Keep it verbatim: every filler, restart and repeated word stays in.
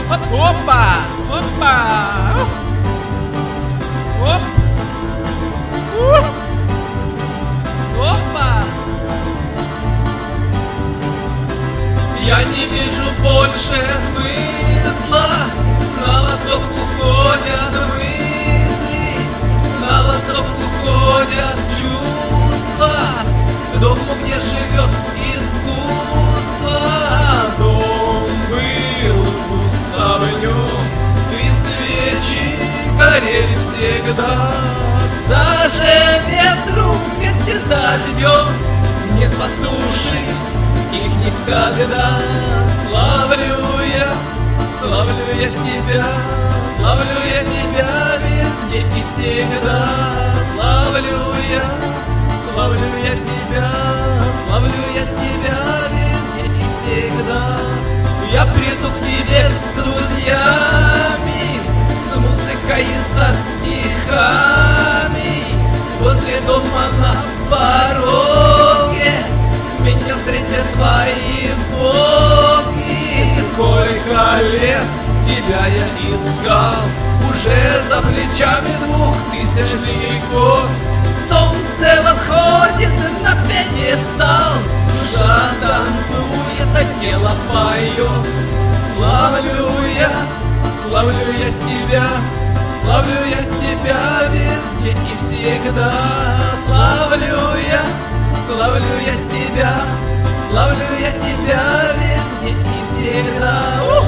Опа! Опа! Оп! Ух! Опа! Я не вижу больше смысла, на восток уходят мысли, на восток уходят чувства, к дому, где живет искусство. Дом был пуст в нем, и свечи горели всегда. Даже ветру вместе с дождем нет потушить их никогда. Славлю я, славлю я тебя, славлю я тебя везде и всегда. Славлю я, славлю я тебя, славлю я тебя везде и всегда. Я приду к тебе с друзьями, с музыкой и со стихами. Возле дома на пороге меня встретят твои боги. Сколько лет тебя я искал, уже за плечами двухтысячный год. Солнце восходит на пьедестал, душа танцует, а тело поет. Славлю я, славлю я тебя, славлю я тебя везде и всегда. Славлю я, славлю я тебя, славлю я тебя везде и всегда.